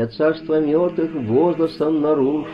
Я царство мертвых возгласом нарушу.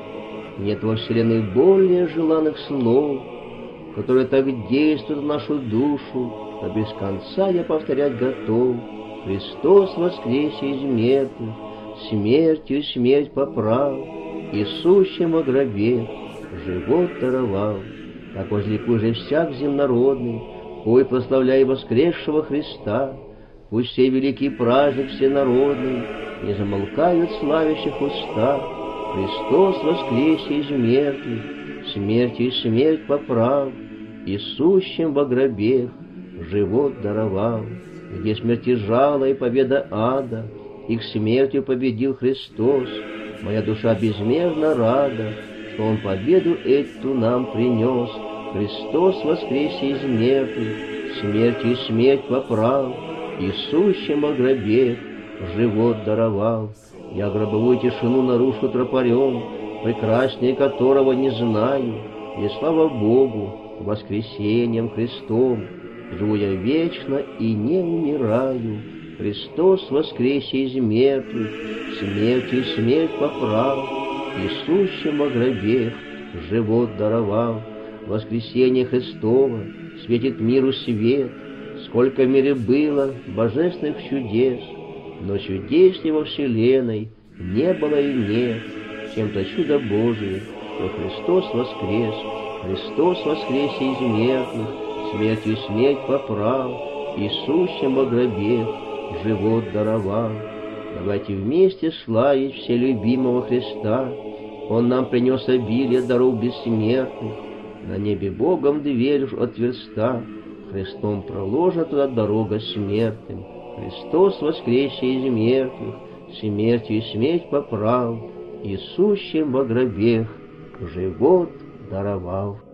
Нет во вселенной более желанных слов, которые так действуют в нашу душу, что без конца я повторять готов. Христос воскресе из мертвых, смертью смерть поправ, и сущим во гробе живот даровал. Так возликуй же всяк земнородный, пой, прославляй воскресшего Христа. Пусть сей великий праздник всенародный не замолкают славящих уста. Христос воскресе из мертвых, смертью смерть поправ, и сущим во гробе живот даровал. Где смерти жало и победа ада, их смертью победил Христос. Моя душа безмерно рада, что Он победу эту нам принес. Христос воскресе из мертвых, смертью смерть поправ, и сущим во гробе живот даровал. Я гробовую тишину нарушу тропарем, прекраснее которого не знаю, и слава Богу, воскресением Христом живу я вечно и не умираю. Христос воскресе из мертвых, смертью смерть поправ, и сущим во гробе живот даровал. Воскресение Христово светит миру свет. Сколько в мире было божественных чудес, но чудесней во вселенной не было и нет, чем то чудо Божие, что Христос воскрес. Христос воскресе из мертвых, смертью смерть поправ, и сущим во гробе живот даровал. Давайте вместе славить вселюбимого Христа. Он нам принес обилие даров бессмертных. На небе Богом дверь уж отверста, Христом проложена туда дорога смертным. Христос воскресе из мертвых, смертью смерть поправ, и сущим во гробе живот даровал.